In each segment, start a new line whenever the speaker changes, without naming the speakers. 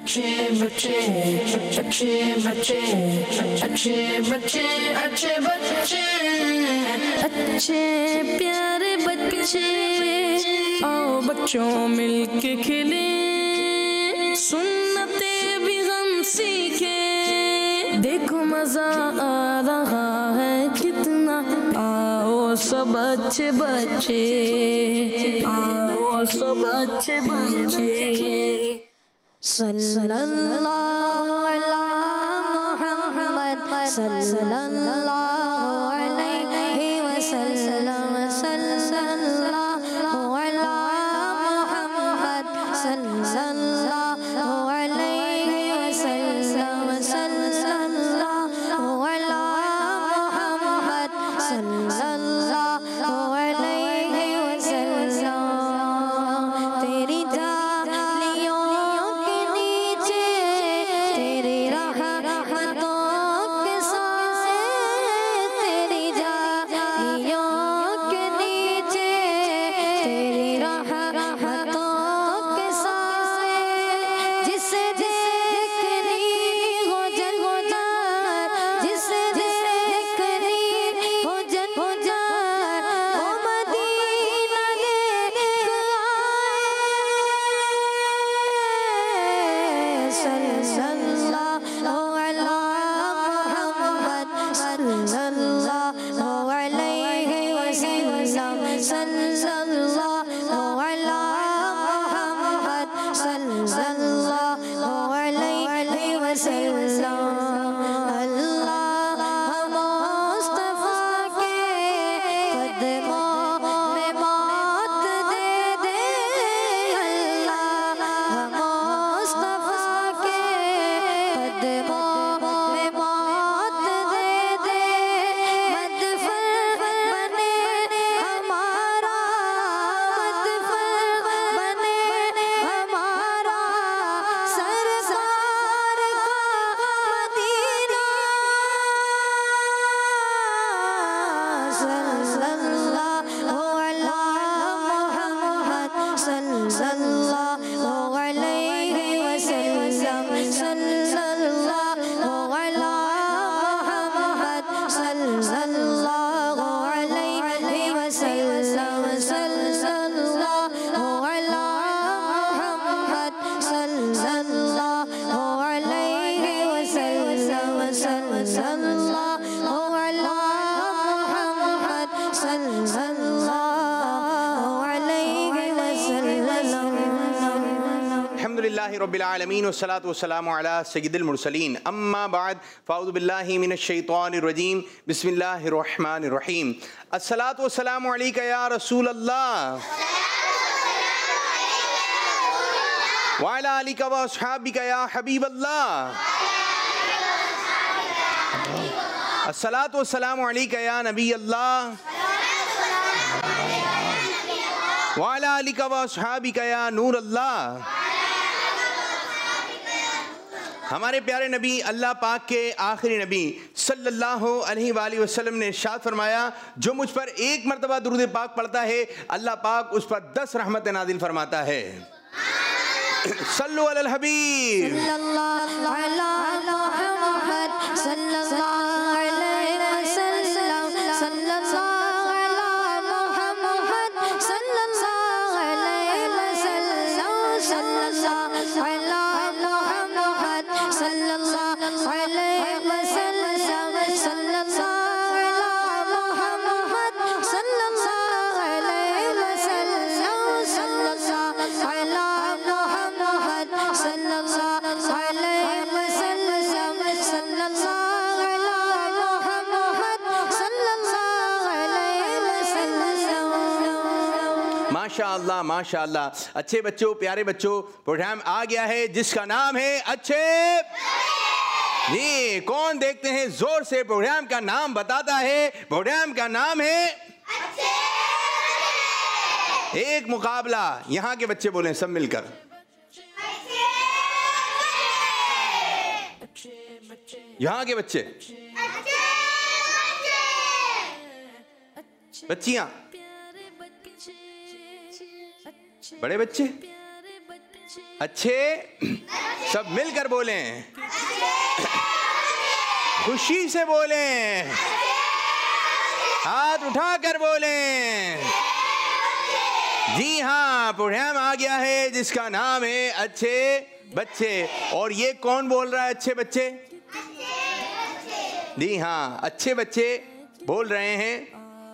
अच्छे बच्चे अच्छे बच्चे अच्छे बच्चे अच्छे बच्चे अच्छे प्यारे बच्चे आओ बच्चों मिलके खेले सुन्नते भी हम सीखे देखो मजा आ रहा है कितना आओ सब अच्छे बच्चे आओ सब अच्छे बच्चे सल्लल्लाहु अला मुहम्मद सल्लल्लाहु अलैहि वसल्लम सल्लल्लाहु अला मुहम्मद सल्लल्लाहु अलैहि वसल्लम सल्लल्लाहु अला मुहम्मद सल्लल्लाहु अलैहि वसल्लम तेरी
रब्बिल आलमीन वस्सलातु वस्सलामु अला सय्यिदिल मुरसलीन अम्मा बाद फ़अऊज़ु बिल्लाहि मिनश शैतानिर रजीम बिस्मिल्लाहिर रहमानिर रहीम अस्सलातु वस्सलामु अलैका या रसूल अल्लाह व अला आलिका व अस्हाबिका या हबीब अल्लाह अस्सलातु वस्सलामु अलैका या नबी अल्लाह व अला आलिका व अस्हाबिका या नूर अल्लाह। हमारे प्यारे नबी अल्लाह पाक के आखिरी नबी सल्लल्लाहु अलैहि वसल्लम ने इरशाद फरमाया जो मुझ पर एक मरतबा दुरूद पाक पढ़ता है अल्लाह पाक उस पर 10 रहमतें नाजिल फरमाता है। सल्लु अलल हबीब
सल्लल्लाहु अला मुहम्मद सल्लल्लाहु अलैहि वसल्लम सल्लल्लाहु अला मुहम्मद सल्लल्लाहु अलैहि वसल्लम सल्लल्लाहु अला मुहम्मद सल्लल्लाहु अलैहि वसल्लम सल्लल्लाहु अला मुहम्मद सल्लल्लाहु अलैहि वसल्लम सल्लल्लाहु अला मुहम्मद सल्लल्लाहु अलैहि वसल्लम सल्लल्लाहु अला मुहम्मद सल्लल्लाहु अलैहि वसल्लम।
माशाअल्लाह माशाअल्लाह। अच्छे बच्चों प्यारे बच्चों प्रोग्राम आ गया है जिसका नाम है अच्छे जी। कौन देखते हैं जोर से प्रोग्राम का नाम बताता है। प्रोग्राम का नाम है अच्छे। एक मुकाबला यहाँ के बच्चे बोले सब मिलकर यहाँ के बच्चे बच्चियाँ बड़े बच्चे अच्छे, सब मिलकर बोलें, खुशी से बोलें, हाथ उठाकर बोलें। जी हाँ, प्रोग्राम आ गया है जिसका नाम है अच्छे बच्चे। और ये कौन बोल रहा है अच्छे बच्चे? जी हाँ, अच्छे बच्चे बोल रहे हैं।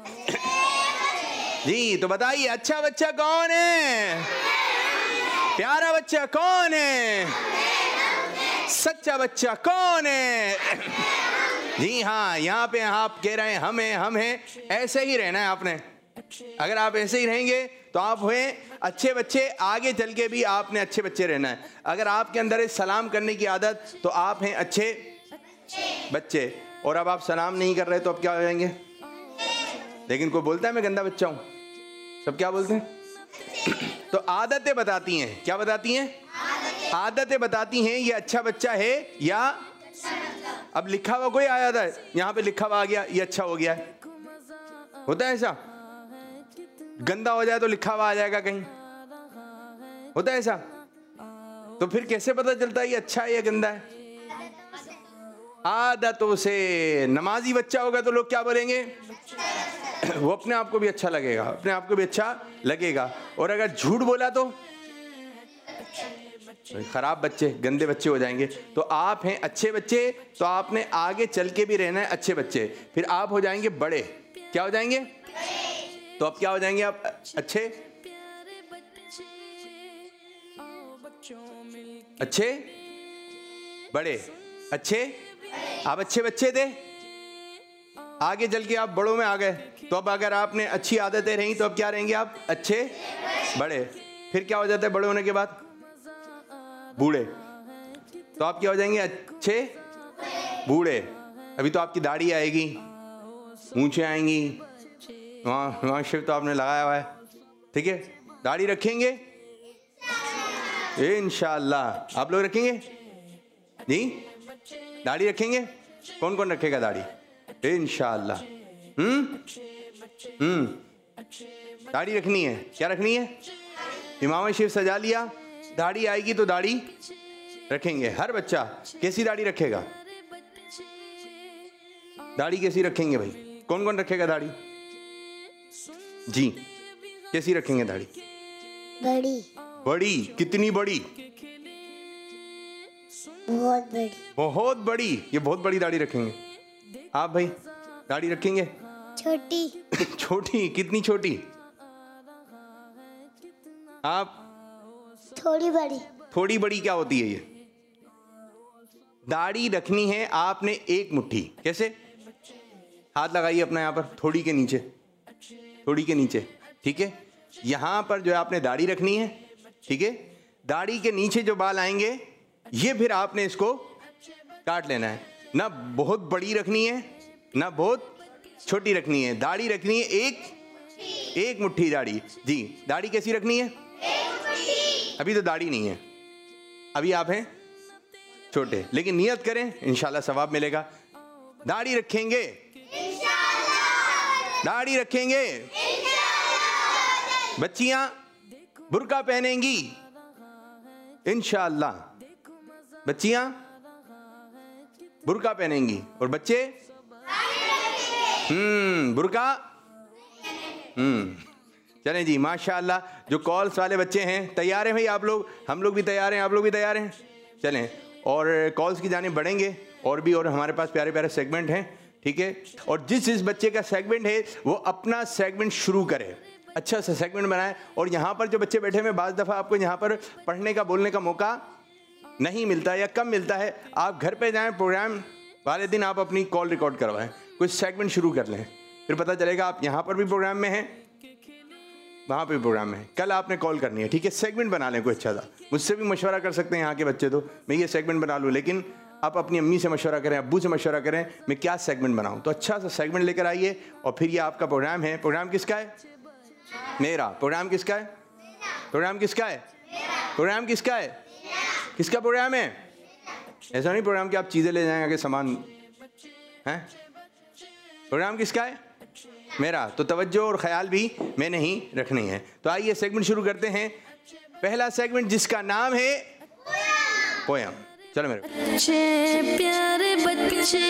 जी, तो बताइए अच्छा बच्चा कौन है? प्यारा बच्चा कौन है? सच्चा बच्चा कौन है? जी हाँ, यहाँ पे आप कह रहे हैं हम हैं। ऐसे ही रहना है आपने। अगर आप ऐसे ही रहेंगे तो आप हुए अच्छे बच्चे। आगे चल के भी आपने अच्छे बच्चे रहना है। अगर आपके अंदर है सलाम करने की आदत तो आप हैं अच्छे बच्चे। और अब आप सलाम नहीं कर रहे तो अब क्या हो जाएंगे? लेकिन कोई बोलता है मैं गंदा बच्चा हूँ? सब क्या बोलते हैं? तो आदतें बताती हैं। क्या बताती हैं? आदतें बताती हैं ये अच्छा बच्चा है या अब लिखा हुआ कोई आया था, यहाँ पे लिखा हुआ आ गया ये अच्छा हो गया है। होता है ऐसा? गंदा हो जाए तो लिखा हुआ आ जाएगा कहीं, होता है ऐसा? तो फिर कैसे पता चलता है ये अच्छा है या गंदा है? आदतों से। नमाजी बच्चा होगा तो लोग क्या बोलेंगे? वो अपने आप को भी अच्छा लगेगा, अपने आप को भी अच्छा लगेगा। और अगर झूठ बोला तो खराब बच्चे, गंदे बच्चे हो जाएंगे। तो आप हैं अच्छे बच्चे, तो आपने आगे चल के भी रहना है अच्छे बच्चे। फिर आप हो जाएंगे बड़े। क्या हो जाएंगे? तो अब क्या हो जाएंगे आप? अच्छे बड़े अच्छे। आप अच्छे बच्चे थे, आगे चल के आप बड़ों में आ गए। तो अब अगर आपने अच्छी आदतें रही तो अब क्या रहेंगे आप? अच्छे बड़े। फिर क्या हो जाता है बड़े होने के बाद? बूढ़े। तो आप क्या हो जाएंगे? अच्छे बूढ़े। अभी तो आपकी दाढ़ी आएगी, मूंछें आएंगी, वहाँ शिव तो आपने लगाया हुआ है, ठीक है? दाढ़ी रखेंगे इंशाअल्लाह। आप लोग रखेंगे जी? दाढ़ी रखेंगे? कौन कौन रखेगा दाढ़ी? इंशाअल्लाह। दाढ़ी रखनी है। क्या रखनी है? इमाम शिव सजा लिया, दाढ़ी आएगी तो दाढ़ी रखेंगे। हर बच्चा कैसी दाढ़ी रखेगा? दाढ़ी कैसी रखेंगे भाई? कौन कौन रखेगा दाढ़ी? जी, कैसी रखेंगे दाढ़ी?
बड़ी।
बड़ी? कितनी बड़ी?
बहुत बड़ी। बहुत
बड़ी। ये बहुत बड़ी दाढ़ी रखेंगे। आप भाई दाढ़ी रखेंगे?
छोटी।
छोटी? कितनी छोटी? आप?
थोड़ी बड़ी। थोड़ी
बड़ी क्या होती है ये? दाढ़ी रखनी है आपने एक मुट्ठी। कैसे? हाथ लगाइए अपना यहाँ पर, थोड़ी के नीचे, थोड़ी के नीचे, ठीक है? यहाँ पर जो है आपने दाढ़ी रखनी है, ठीक है? दाढ़ी के नीचे जो बाल आएंगे ये फिर आपने इसको काट लेना है। ना बहुत बड़ी रखनी है ना बहुत छोटी रखनी है। दाढ़ी रखनी है एक मुट्ठी दाढ़ी। जी, दाढ़ी कैसी रखनी है? अभी तो दाढ़ी नहीं है, अभी आप हैं छोटे, लेकिन नियत करें इंशाल्लाह सवाब मिलेगा। दाढ़ी रखेंगे, दाढ़ी रखेंगे। बच्चियां बुर्का पहनेंगी इंशाअल्लाह। बच्चियां बुर्का पहनेंगी और बच्चे बुर्का। चलें जी, माशाअल्लाह। जो कॉल्स वाले बच्चे हैं तैयार हैं भाई? आप लोग? हम लोग भी तैयार हैं, आप लोग भी तैयार हैं? चलें, और कॉल्स की जानिब बढ़ेंगे। और हमारे पास प्यारे प्यारे सेगमेंट हैं, ठीक है? और जिस बच्चे का सेगमेंट है वो अपना सेगमेंट शुरू करे, अच्छा सा सेगमेंट बनाए। और यहाँ पर जो बच्चे बैठे हुए, बाज़ दफ़ा आपको यहाँ पर पढ़ने का, बोलने का मौका नहीं मिलता या कम मिलता है। आप घर पे जाएं, प्रोग्राम वाले दिन आप अपनी कॉल रिकॉर्ड करवाएं, कुछ सेगमेंट शुरू कर लें, फिर पता चलेगा आप यहाँ पर भी प्रोग्राम में हैं, वहाँ पे भी प्रोग्राम में है। कल आपने कॉल करनी है, ठीक है? सेगमेंट बना लें कोई अच्छा था। मुझसे भी मशवरा कर सकते हैं यहाँ के बच्चे, तो मैं ये सेगमेंट बना लूँ, लेकिन आप अपनी अम्मी से मशवरा करें, अब्बू से मशवरा करें, मैं क्या सेगमेंट बनाऊँ। तो अच्छा सा सेगमेंट लेकर आइए और फिर ये आपका प्रोग्राम है। प्रोग्राम किसका है? मेरा। प्रोग्राम किसका है? प्रोग्राम किसका है? प्रोग्राम किसका है? किसका प्रोग्राम है? ऐसा नहीं प्रोग्राम कि आप चीज़ें ले जाएं आगे सामान हैं। प्रोग्राम किसका है? मेरा। तो तवज्जो और ख्याल भी मैंने ही रखनी है। तो आइए सेगमेंट शुरू करते हैं। पहला सेगमेंट जिसका नाम है पोयम। चलो मेरे
अच्छे प्यारे बच्चे,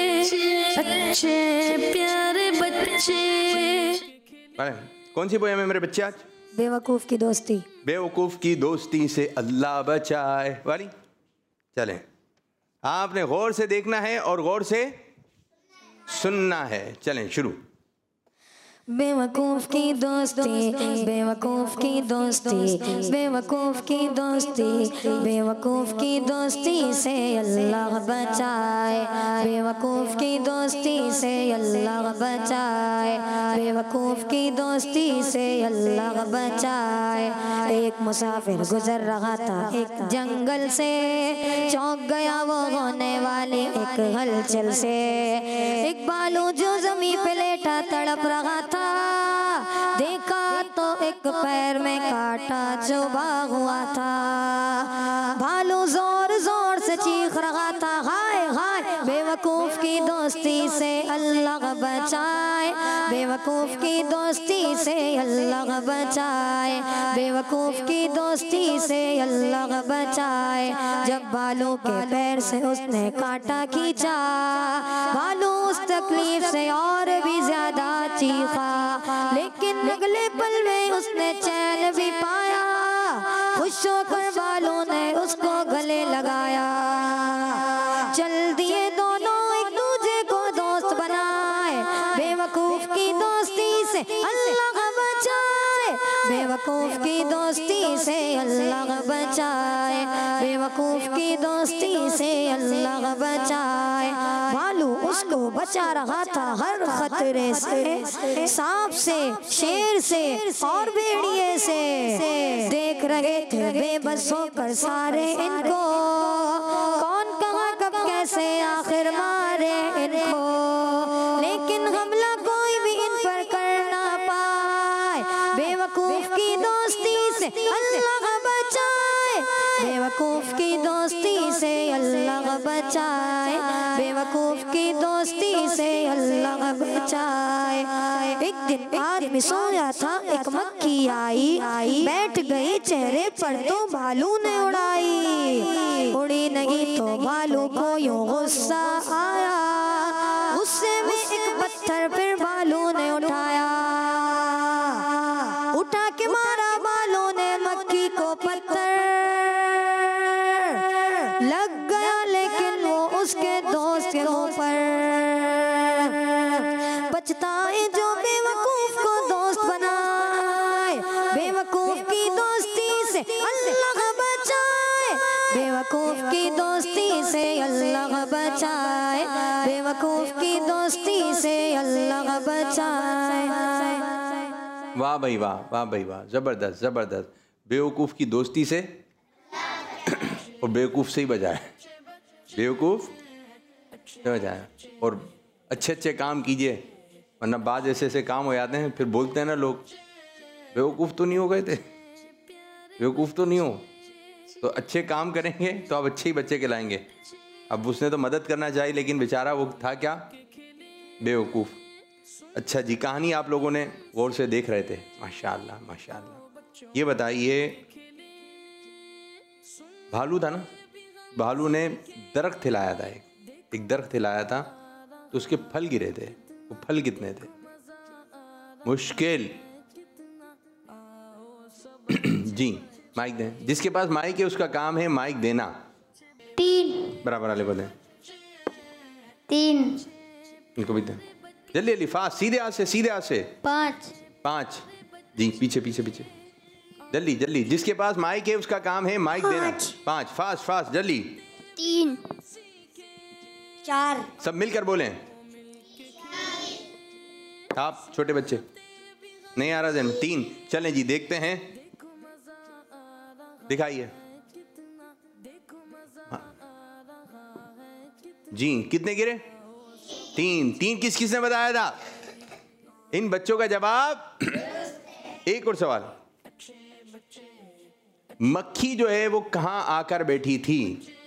अच्छे प्यारे बच्चे।
कौन सी पोयम है मेरे बच्चे आज?
बेवकूफ की दोस्ती।
बेवकूफ की दोस्ती से अल्लाह बचाए वाली। चलें, आपने गौर से देखना है और गौर से सुनना है। चलें शुरू।
बेवकूफ की दोस्ती, बेवकूफ की दोस्ती, बेवकूफ की दोस्ती, बेवकूफ की दोस्ती से अल्लाह बचाए, बेवकूफ की दोस्ती से अल्लाह बचाए, बेवकूफ की दोस्ती से अल्लाह बचाए। एक मुसाफिर गुजर रहा था एक जंगल से, चौंक गया वो होने वाली एक हलचल से। एक भालू जो जमीन पे लेटा तड़प रहा था, देखा तो एक पैर में कांटा चुभा हुआ था। भालू जोर जोर से चीख रहा था, हाय हाय बेवकूफ की दोस्ती से अल्लाह बचाए, बेवकूफ की दोस्ती से अल्लाह बचाए, बेवकूफ की दोस्ती से अल्लाह बचाए। जब भालू के पैर से उसने कांटा खींचा, भालू उस तकलीफ से और भी ज्यादा चीखा, लेकिन अगले पल में उसने चैन भी पाया। खुश होकर भालू ने उसको गले लगाया। चल दिए दोनों एक दूसरे को दोस्त बनाए, बेवकूफ की दोस्ती से अल्लाह बचाए, बेवकूफ की दोस्ती से अल्लाह बचाए, बेवकूफ की दोस्ती से अल्लाह बचाए। भालू उसको बचा रहा था हर खतरे से, सांप से, शेर से और भेड़िए से। देख रहे थे बेबस होकर सारे इनको, कौन कहाँ कब कैसे आखिर मारे इनको, लेकिन हमला कोई भी इन पर कर ना पाए। बेवकूफ की दोस्ती से अल्लाह बचाए, बेवकूफ की दोस्ती से अल्लाह बचाए, बेवकूफ की दोस्ती से अल्लाह बचाए। एक दिन आदमी सोया था, एक मक्खी आई, बैठ गई चेहरे पर तो भालू ने उड़ाई। उड़ी नहीं तो भालू को यूं गुस्सा आया, गुस्से में एक पत्थर फिर भालू ने उठाया, उठा के मारा भालू ने मक्खी को पत्थर। लग गया लेकिन वो उसके दोस्त के ऊपर। बचताए जो बेवकूफ को दोस्त बनाए, बेवकूफ की दोस्ती से अल्लाह बचाए, बेवकूफ की दोस्ती से अल्लाह बचाए, बेवकूफ की दोस्ती से अल्लाह बचाए।
वाह भाई वाह, वाह भाई वाह, जबरदस्त जबरदस्त। बेवकूफ की दोस्ती से और बेवकूफ से ही बजाए, बेवकूफ से बजाए। और अच्छे अच्छे काम कीजिए, वरना बाद ऐसे ऐसे काम हो जाते हैं, फिर बोलते हैं ना लोग, बेवकूफ़ तो नहीं हो गए थे, बेवकूफ़ तो नहीं हो। तो अच्छे काम करेंगे तो आप अच्छे ही बच्चे कहलाएंगे। अब उसने तो मदद करना चाहिए, लेकिन बेचारा वो था क्या, बेवकूफ़। अच्छा जी, कहानी आप लोगों ने गौर से देख रहे थे, माशाअल्लाह माशाअल्लाह। ये बताइए, भालू था ना, भालू ने दरख्त हिलाया था, एक दरख्त हिलाया था, तो उसके फल गिरे थे। वो फल कितने थे? मुश्किल जी, माइक दें। जिसके पास माइक है उसका काम है माइक देना।
3
बराबर वाले बोले
3
इनको भी दें जल्दी जल्दी, फास्ट, सीधे हाथ से, सीधे हाथ से। 5 जी, पीछे पीछे पीछे, जल्दी जल्दी। जिसके पास माइक है उसका काम है माइक देना। 5 फास्ट फास्ट जल्दी।
3 4
सब मिलकर बोलें। आप छोटे बच्चे नहीं आ रहा जन्म। 3 चलें जी, देखते हैं, दिखाइए। हाँ। जी, कितने गिरे? 3 किस किसने बताया था? इन बच्चों का जवाब। एक और सवाल, मक्खी जो है वो कहां आकर बैठी थी?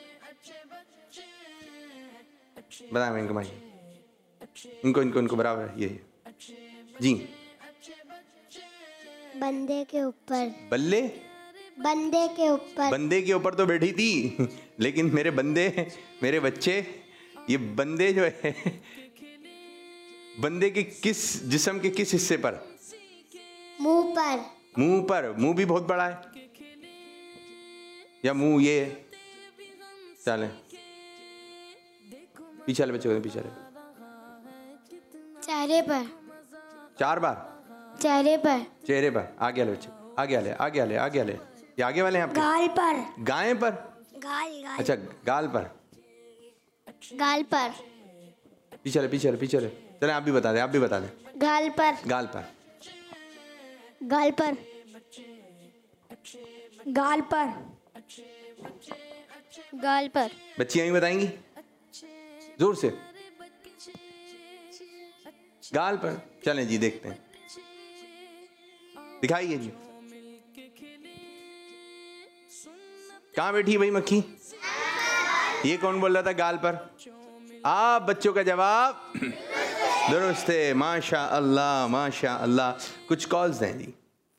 बताया मैं इनको, भाई इनको इनको इनको बराबर ये जी।
बंदे के ऊपर।
बल्ले
बंदे के ऊपर।
बंदे के ऊपर तो बैठी थी, लेकिन मेरे बंदे, मेरे बच्चे, ये बंदे जो है बंदे के किस जिस्म के किस हिस्से पर?
मुंह पर।
मुंह पर। मुंह भी बहुत बड़ा है या मुंह ये? चले पीछे वाले बच्चे को पीछे वाले।
चेहरे पर।
4 बार
चेहरे पर।
चेहरे पर। आगे वाले बच्चे, आगे वाले, आगे वाले, आगे वाले, ये आगे वाले हैं आपके?
गाल पर।
गाय पर?
गाल।
अच्छा, गाल पर।
गाल पर।
पीछे वाले, पीछे वाले, पीछे वाले। चले आप भी बता दें, आप भी बता दें।
गाल पर।
गाल पर।
गाल पर। गाल पर। गाल पर।
बच्चियां भी बताएंगी जोर से। गाल पर। चलें जी, देखते हैं, दिखाइए जी। कहां बैठी है भाई मक्खी? ये कौन बोल रहा था गाल पर? आप बच्चों का जवाब दुरुस्त है। माशा अल्लाह, माशा अल्लाह। कुछ कॉल्स दें जी।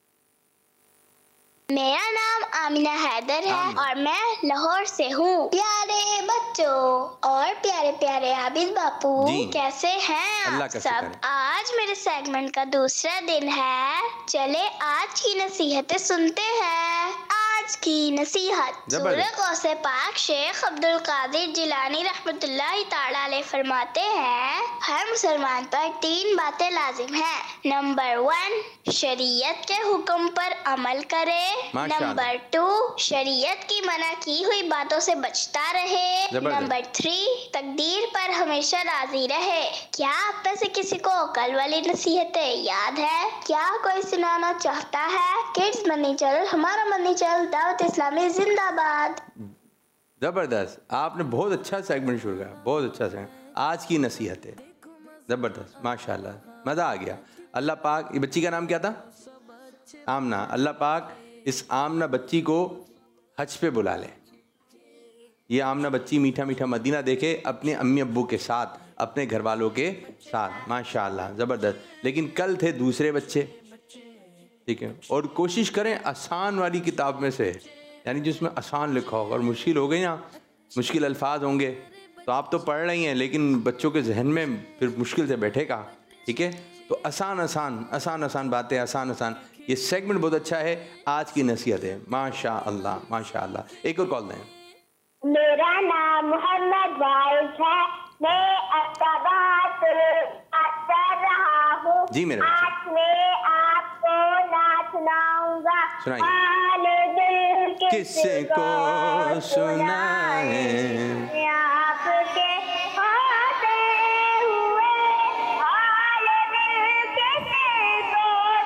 मेरा नाम आमिना हैदर है
आमिना।
और मैं लाहौर से हूँ। प्यारे बच्चों और प्यारे प्यारे आबिद बापू,
जी।
कैसे हैं
अल्लाह
आप
का
सब?
शुक्र है।
आज मेरे सेगमेंट का दूसरा दिन है। चले आज की नसीहतें सुनते हैं। आज की नसीहत।
जबरदस्त।
सूरह गौसे पाक शेख अब्दुल कादिर जिलानी रहमतुल्लाहि ताला अलैह फरमाते हैं, हर मुसलमान पर 3 बातें लाजिम हैं। नंबर 1, शरीयत के हुक्म पर अमल करे।
माशाअल्लाह।
नंबर 2, शरीयत की मना की हुई बातों से बचता रहे।
जबरदस्त।
नंबर 3, तकदीर पर हमेशा राजी रहे। क्या आप में से किसी को कल वाली नसीहतें याद है? क्या कोई सुनाना चाहता है? किड्स मनी चैनल, हमारा मनी चैनल, दावत इस्लामी जिंदाबाद।
जबरदस्त, आपने बहुत अच्छा सेगमेंट शुरू किया, बहुत अच्छा सेगमेंट। आज की नसीहत है, जबरदस्त, माशाल्लाह, मज़ा आ गया। अल्लाह पाक, ये बच्ची का नाम क्या था? आमना। अल्लाह पाक इस आमना बच्ची को हज पे बुला ले। ये आमना बच्ची मीठा मीठा मदीना देखे अपने अम्मी अब्बू के साथ, अपने घर वालों के साथ। माशाल्लाह, ज़बरदस्त। लेकिन कल थे दूसरे बच्चे, ठीक है। और कोशिश करें आसान वाली किताब में से, यानी जिसमें आसान लिखा होगा, और मुश्किल हो गई ना, मुश्किल अल्फाज होंगे तो आप तो पढ़ रही हैं लेकिन बच्चों के जहन में फिर मुश्किल से बैठेगा, ठीक है। तो आसान आसान आसान आसान बातें, आसान आसान। ये सेगमेंट बहुत अच्छा है। आज की नसीहत है, माशा अल्लाह, माशा अल्लाह। एक और कॉल दें।
मेरा नाम मोहम्मद वाइस है, मैं अब्बाबाद कर रहा हूँ।
जी मेरे बच्चे।
आज मैं आपको नाच सुनाऊंगा।
सुनाइए।
हाले दिल
किससे को सुनाए,
आपके होते हुए हाले दिल किससे को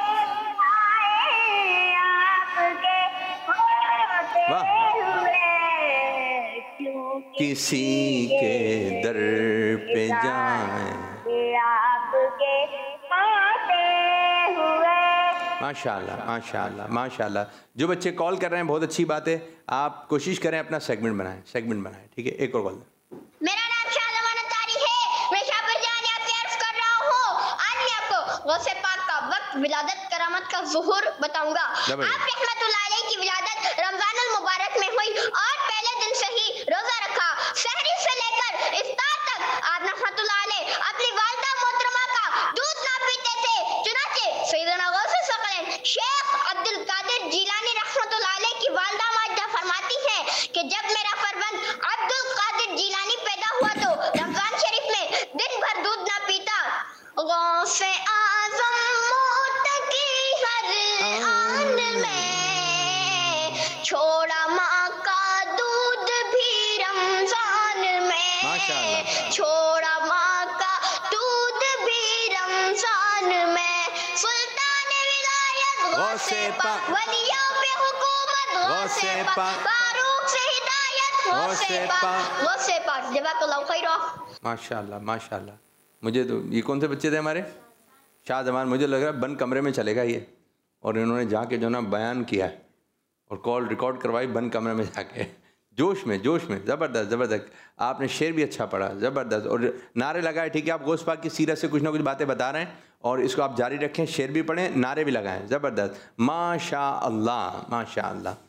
सुनाए, आपके होते
वाह।
हुए क्यों
किसी के दर पे जाए।
आपके होते हुए।
माशाल्लाह, माशाल्लाह, माशाल्लाह। जो बच्चे कॉल कर रहे हैं बहुत अच्छी बात है। आप कोशिश करें अपना सेगमेंट बनाएं, सेगमेंट बनाएं, ठीक है। एक और कॉल दें।
मेरा नाम शाहजमान अतारी है, मैं शाहपुर जान आपसे अर्ज कर रहा हूँ। आज मैं आपको गौसे पाक का वक्त, विलादत, करामत का ज़ुहूर बताऊंगा। आप रहमतुल्लाह अलैह की विलादत रमजानुल मुबारक में हुई और पहले दिन से ही रोजा रखा। सहरी से लेकर इफ्तार तक आप रहमतुल्लाह अलैह अपनी वालिदा मोहतरमा का दूध ना पीते थे। चुनाचे सैयदना गौसे सकलैन शेख अब्दुल कादिर जिलानी रहमतुल्लाह अलैह की वालिदा माजिदा फरमाती है कि जब मेरा फरजंद अब्दुल कादिर जिलानी पैदा हुआ तो रमजान शरीफ में दिन भर दूध ना पीता। गौसे आज़म मौत की हर आन में छोड़ा माँ का दूध भी रमजान में।
माशाअल्लाह।
छोड़ा माँ का दूध भी रमजान में। सुल्तान विलायत गौसे पाक, वलियों पे हुकूमत गौसे पाक, फारूक से हिदायत गौसे पाक, गौसे पाक। जज़ाकल्लाहु खैरा।
माशाल्लाह, माशाल्लाह। मुझे तो ये कौन से बच्चे थे हमारे? शाहजमान। मुझे लग रहा है बंद कमरे में चलेगा ये, और इन्होंने जाके जो ना बयान किया है और कॉल रिकॉर्ड करवाई बंद कमरे में जाके, जोश में, जोश में। ज़बरदस्त, ज़बरदस्त। आपने शेर भी अच्छा पढ़ा, ज़बरदस्त। और नारे लगाए, ठीक है। आप गौस पाक की सीरत से कुछ ना कुछ बातें बता रहे हैं और इसको आप जारी रखें। शेर भी पढ़ें, नारे भी लगाएं, ज़बरदस्त। माशा अल्लाह, माशा अल्लाह।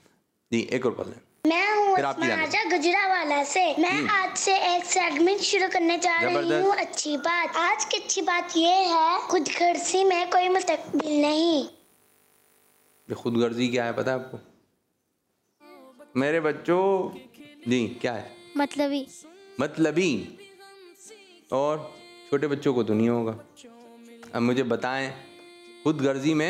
जी एक और पढ़ लें।
मैं हूँ
फिर आपकी जाने।
आजा गुजरावाला से। मैं आज से एक सेगमेंट शुरू करने जा रही
जबरदस्त।
हूँ। अच्छी बात, आज की अच्छी बात ये है, खुदगर्जी में कोई मुस्तकबिल नहीं।
ये खुदगर्जी क्या है पता है आपको मेरे बच्चों? जी क्या है?
मतलबी।
मतलबी। और छोटे बच्चों को तो नहीं होगा। अब मुझे बताएं, खुदगर्जी में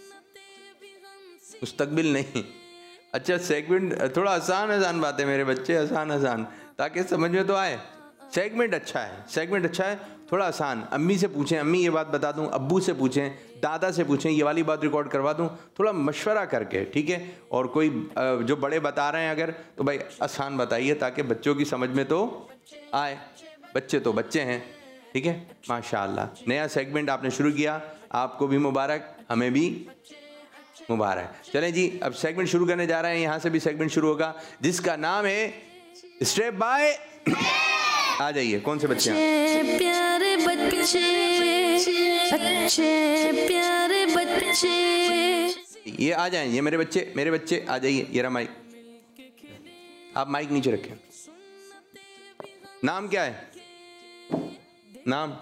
मुस्तकबिल नहीं। अच्छा सेगमेंट थोड़ा आसान बातें मेरे बच्चे, आसान ताकि समझ में तो आए। सेगमेंट अच्छा है, सेगमेंट अच्छा है, थोड़ा आसान। अम्मी से पूछें, अम्मी ये बात बता दूं, अब्बू से पूछें, दादा से पूछें, ये वाली बात रिकॉर्ड करवा दूं, थोड़ा मशवरा करके, ठीक है। और कोई जो बड़े बता रहे हैं अगर, तो भाई आसान बताइए ताकि बच्चों की समझ में तो आए। बच्चे तो बच्चे हैं, ठीक है। माशाअल्लाह नया सेगमेंट आपने शुरू किया, आपको भी मुबारक, हमें भी मुबारक। चलें जी अब सेगमेंट शुरू करने जा रहे हैं। यहाँ से भी सेगमेंट शुरू होगा जिसका नाम है स्टेप बाय। आ जाइए, कौन से बच्चे हैं?
प्यारे बच्चे, अच्छे प्यारे बच्चे।
ये आ जाएं, ये मेरे बच्चे आ जाइए। ये रहा माइक, आप माइक नीचे रखें। नाम क्या है? नाम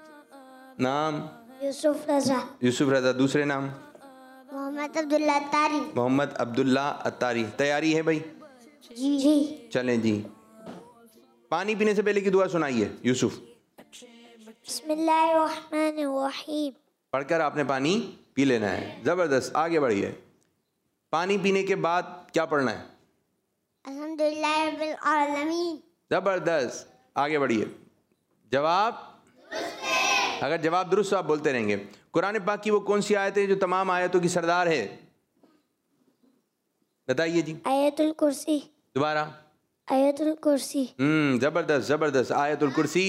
यूसुफ रजा।
यूसुफ रजा। दूसरे नाम?
मोहम्मद अब्दुल्ला अत्तारी।
मोहम्मद अब्दुल्ला अत्तारी। तैयारी है भाई?
जी।
चलें जी। पानी पीने से पहले की दुआ सुनाइए यूसुफ।
बिस्मिल्लाहिर्रहमानिर्रहीम।
पढ़कर आपने पानी पी लेना है। जबरदस्त, आगे बढ़िए। पानी पीने के बाद क्या पढ़ना है?
अल्हम्दुलिल्लाहि रब्बिल आलमीन।
जबरदस्त, आगे बढ़िए। जवाब? अगर जवाब दुरुस्त तो आप बोलते रहेंगे। कुरान पाक की वो कौन सी आयत है जो तमाम आयतों की सरदार है? बताइए जी।
आयतुल कुर्सी।
दोबारा।
आयतुल कुर्सी।
जबरदस्त। आयतुल कुर्सी।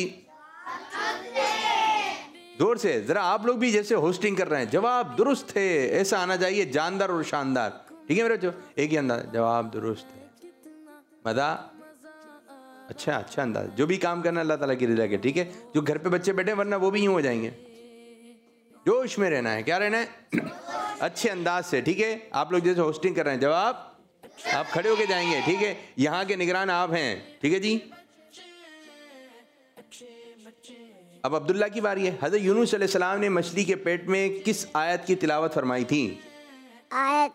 जोर से जरा, आप लोग भी जैसे होस्टिंग कर रहे हैं। जवाब दुरुस्त है, ऐसा आना चाहिए, जानदार और शानदार। ठीक है मेरे बच्चों, एक ही अंदाज। जवाब दुरुस्त है। मजा अच्छा अंदाज। जो भी काम करना अल्लाह ताला की रज़ा के, ठीक है। जो घर पे बच्चे बैठे वरना वो भी यूं हो जाएंगे। जोश में रहना है। क्या रहना है? अच्छे अंदाज से, ठीक है। आप लोग जैसे होस्टिंग कर रहे हैं, जवाब आप खड़े होके जाएंगे, ठीक है। यहाँ के निगरान आप हैं, ठीक है जी। अब अब्दुल्ला की बारी है। हज़रत यूनुस अलैहिस्सलाम ने मछली के पेट में किस आयत की तिलावत फरमाई थी?
आयत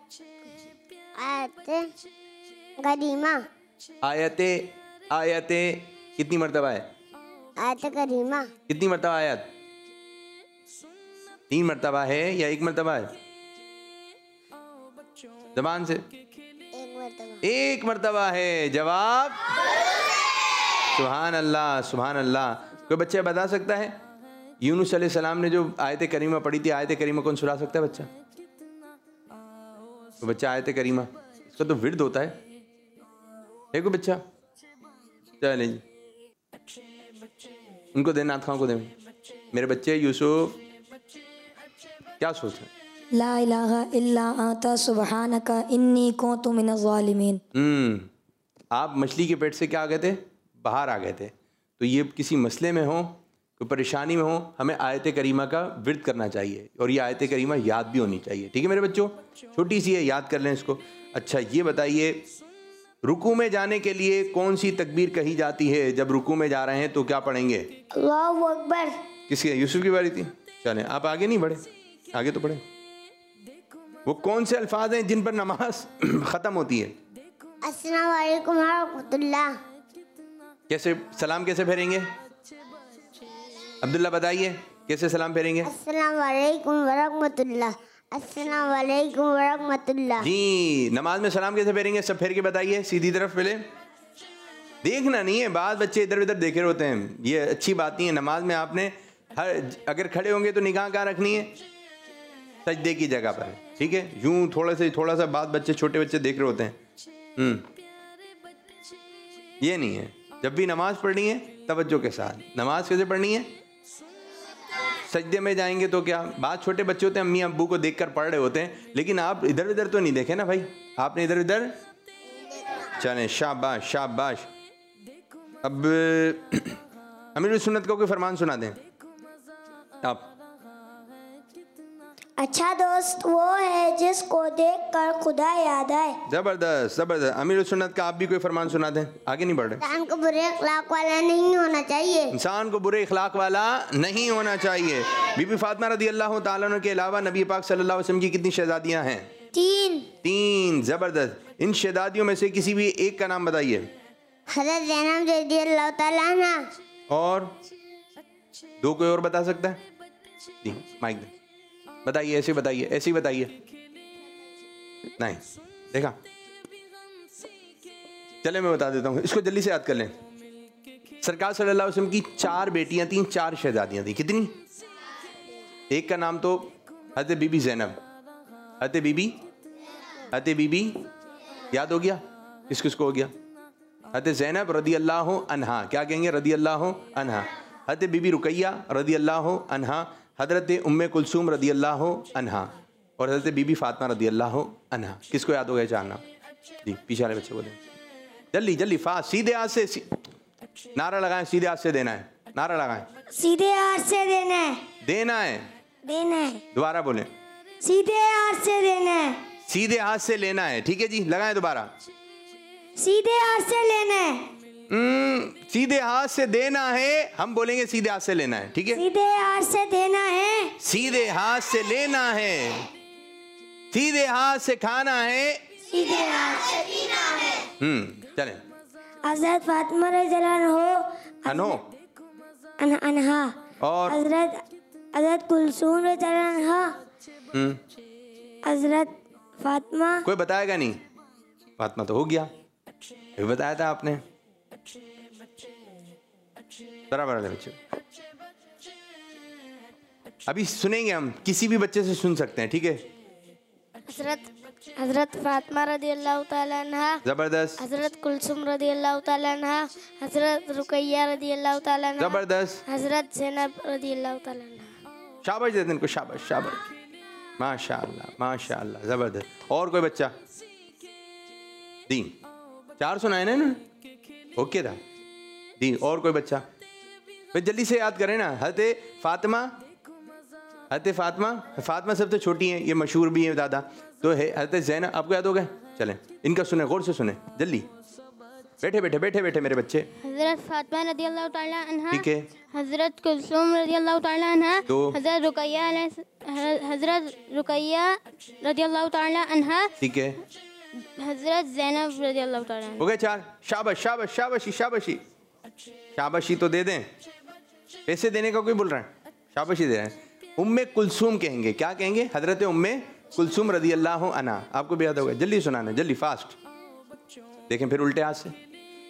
करीमा।
आयत कितनी मरतबा है?
आयत करीमा।
कितनी मरतबा आयत? 3 मरतबा है या 1 मरतबा है? जबान से। 1 मरतबा है। जवाब सुभान अल्लाह, सुभान अल्लाह। कोई बच्चा बता सकता है यूनुस अलैहिस्सलाम ने जो आयत करीमा पढ़ी थी, आयत करीमा कौन सुना सकता है बच्चा? तो बच्चा आयत करीमा, इसका तो विर्द होता है कोई बच्चा? चले जी, उनको देना, नाथ खां को दे। मेरे बच्चे यूसुफ क्या सोच रहे?
ला इलाहा इल्ला अंता सुब्हानका इन्नी कुन्तु मिनज़ ज़ालिमीन।
आप मछली के पेट से क्या आ गए थे? बाहर आ गए थे। तो ये किसी मसले में हो, कोई परेशानी में हो, हमें आयत करीमा का विर्द करना चाहिए और ये आयत करीमा याद भी होनी चाहिए, ठीक है मेरे बच्चों। छोटी सी है, याद कर लें इसको। अच्छा ये बताइए, रुकू में जाने के लिए कौन सी तकबीर कही जाती है? जब रुकू में जा रहे हैं तो क्या पढ़ेंगे?
अल्लाहु अकबर।
किसकी? यूसुफ की बारी थी। चलें आप आगे नहीं बढ़े, आगे तो बढ़े। वो कौन से अल्फाज हैं जिन पर नमाज ख़त्म होती है?
अस्सलामु अलैकुम व रहमतुल्लाह।
कैसे सलाम कैसे फेरेंगे? अब्दुल्ला बताइए कैसे सलाम फेरेंगे?
अस्सलामु अलैकुम व रहमतुल्लाह। अस्सलामु अलैकुम व रहमतुल्लाह।
जी, नमाज में सलाम कैसे फेरेंगे? सब फेर के बताइए, सीधी तरफ पहले। देखना नहीं है, बाद बच्चे इधर उधर देखे होते हैं, ये अच्छी बात नहीं है। नमाज में आपने अगर खड़े होंगे तो निगाह कहाँ रखनी है? सजदे की जगह पर, ठीक है। यूं थोड़ा सा बाद बच्चे, छोटे बच्चे देख रहे होते हैं। ये नहीं है। जब भी नमाज पढ़नी है तवज्जो के साथ। नमाज कैसे पढ़नी है? सजदे में जाएंगे तो क्या, बात छोटे बच्चे होते हैं, अम्मी अब्बू को देखकर पढ़ रहे होते हैं, लेकिन आप इधर उधर तो नहीं देखे ना भाई, आपने इधर उधर। चलें, शाबाश शाबाश। अब अमीरुल सुन्नत को कोई फरमान सुना दें आप।
अच्छा दोस्त वो है जिसको देखकर खुदा याद आए।
जबरदस्त जबरदस्त। अमीर सुन्नत का आप भी कोई फरमान सुना दें, आगे नहीं बढ़ रहे।
इंसान को बुरे अखलाक वाला नहीं होना चाहिए।
इंसान को बुरे इखलाक वाला नहीं होना चाहिए। बीबी फातिमा रदी अल्लाह तआला अन्हा के अलावा नबी पाक सल्लल्लाहु अलैहि वसल्लम की कितनी शहजादियां हैं?
3।
जबरदस्त। इन शहजादियों में से किसी भी एक का नाम बताइए।
हज़रत ज़ैनब रज़ी अल्लाह तआला अन्हा।
और दो कोई और बता सकता है? जी माइक दे, बताइए, ऐसे बताइए, ऐसे ही बताइए। नहीं देखा, चले मैं बता देता हूँ, इसको जल्दी से याद कर लें। सरकार सल्लल्लाहु अलैहि वसल्लम की 4 बेटियां थीं, 4 शहजादियां थीं। कितनी? एक का नाम तो हज़रत बीबी ज़ैनब, हज़रत बीबी याद हो गया? किस किसको हो गया? हज़रत ज़ैनब रदी अल्लाह अन्हा, क्या कहेंगे? रदी अल्लाह अन्हा। हज़रत बीबी रुकैया रदी अल्लाह अन्हा, हज़रत उम्मे कुलसूम रदी अल्लाह अन्हा और हज़रत बीबी फातिमा रदी अल्लाह अन्हा। किसको याद हो गया? जानना जी, पीछे वाले बच्चे बोले जल्दी जल्दी फास्ट। सीधे हाथ से नारा लगाएं, सीधे हाथ से देना है, नारा लगाएं।
सीधे हाथ से देना है।
देना है,
देना है।
दोबारा बोलें।
सीधे हाथ से देना है।
सीधे हाथ से लेना है, ठीक है जी, लगाएं दोबारा।
सीधे हाथ से लेना है।
सीधे हाथ से देना है, हम बोलेंगे सीधे हाथ से लेना है, ठीक है?
सीधे हाथ से देना है।
सीधे हाथ से लेना है, सीधे हाथ से खाना है,
सीधे हाथ से पीना है।
चलें।
हज़रत फातिमा रज़ियल्लाहु अन्हा
और
हज़रत कुलसूम रज़ियल्लाहु अन्हा, हज़रत फातिमा।
कोई बताएगा नहीं? फातिमा तो हो गया, ये बताया था आपने। बराबर है बच्चे। अभी सुनेंगे हम, किसी भी बच्चे से सुन सकते हैं, ठीक है?
हज़रत फातिमा रज़ियल्लाहु तआला अन्हा,
जबरदस्त।
हज़रत कुलसूम रज़ियल्लाहु तआला अन्हा, हज़रत रुकैया रज़ियल्लाहु तआला अन्हा,
जबरदस्त।
हज़रत ज़ैनब रज़ियल्लाहु तआला अन्हा।
शाबाश देते इनको, शाबाश शाबाश, माशाअल्लाह माशाअल्लाह, जबरदस्त। और कोई बच्चा? 3 4 सुनाए ना इन्होंने, ओके था दी। और कोई बच्चा? भाई जल्दी से याद करें ना। हज़रत फातिमा सबसे छोटी हैं, ये मशहूर भी हैं ज़्यादा, तो है हज़रत ज़ैनब। आपको याद हो गया? चलें इनका सुने, गौर से सुने, जल्दी बैठे मेरे बच्चे।
हज़रत फातिमा रज़ियल्लाहु तआला अन्हा,
ठीक है।
हज़रत कुलसूम रज़ियल्लाहु तआला अन्हा,
तो
हज़रत रुकैया रज़ियल्लाहु तआला अन्हा,
ठीक है,
हज़रत ज़ैनब रज़ियल्लाहु तआला अन्हा।
हो गए 4। शाबाश शाबाश शाबाशी शाबाशी शाबाशी तो दे दें, पैसे देने का कोई बोल रहा है? शाबाशी दे रहे हैं। उम्मे कुलसूम कहेंगे, क्या कहेंगे? हज़रत उम्मे कुलसूम रदी अल्लाह अन्हा। आपको भी याद होगा, जल्दी सुनाना, जल्दी फास्ट। देखें फिर उल्टे हाथ से।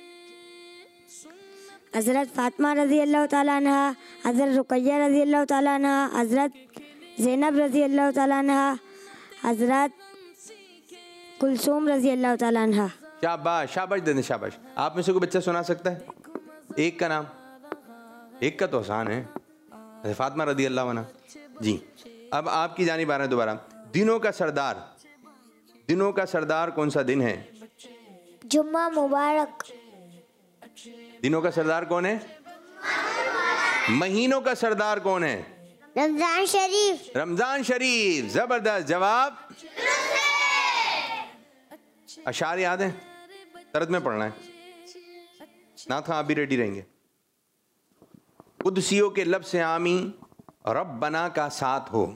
हज़रत फातिमा रज़ियल्लाहु तआला अन्हा, हज़रत रुकैया रज़ियल्लाहु तआला अन्हा, हज़रत ज़ैनब रज़ियल्लाहु तआला अन्हा, हज़रत कुलसूम रज़ियल्लाहु तआला अन्हा।
शाबाश शाबाश दे दें, शाबाश। आप में से कोई बच्चा सुना सकता है? एक का नाम, एक का तो आसान है, फातिमा रदी अल्लाह अन्हा जी। अब आपकी जानिब आ रहे हैं दोबारा। दिनों का सरदार कौन सा दिन है?
जुम्मा मुबारक।
दिनों का सरदार कौन है? महीनों का सरदार कौन है?
रमजान शरीफ।
रमजान शरीफ, जबरदस्त जवाब। अशार याद है? तरत में पढ़ना है, नाथ खां आप भी रेडी रहेंगे। कुदसियों के लब से आमी रब्बना का साथ हो।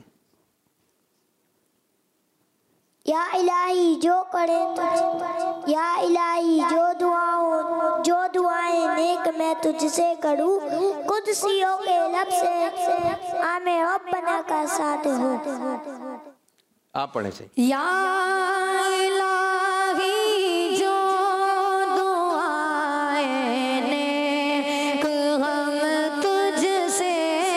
या इलाही जो करे तुझ, या इलाही जो दुआएं नेक मैं तुझसे करूं, कुदसियों के लब से आमे रब्बना का साथ हो।
आप पढ़े से।
या इलाही जो दुआएं नेक हम तुझसे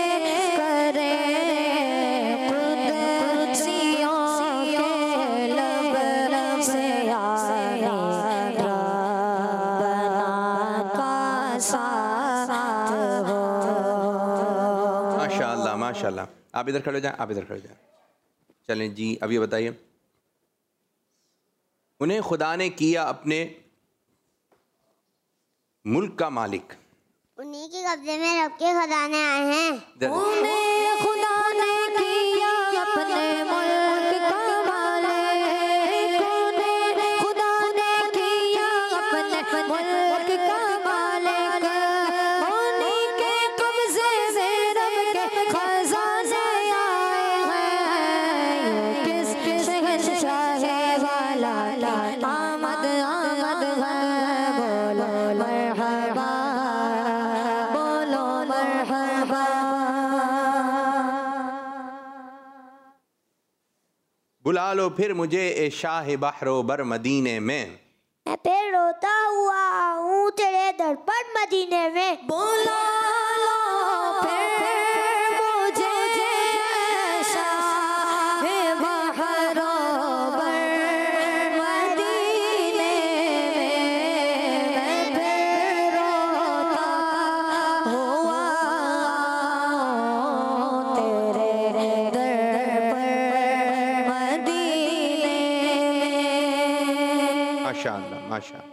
करें, कुदसियों के लब से आए रब्बना का साथ हो।
माशाअल्लाह माशाअल्लाह। आप इधर खड़े हो जाएं, आप इधर खड़े हो जाएं। चलें जी, अब ये बताइए, उन्हें खुदा ने किया अपने मुल्क का मालिक।
उन्हीं के कब्जे में रब के खजाने आए हैं।
उन्हें खुदा ने किया अपने
बुला लो फिर मुझे ए शाह बहरो बर मदीने में।
मैं फिर रोता हुआ आऊँ तेरे दर पर मदीने में।
बुला लो फिर मुझे शाह बहरो बर मदीने में। मैं फिर रोता हुआ तेरे दर पर मदीने में।
माशाअल्लाह माशाअल्लाह।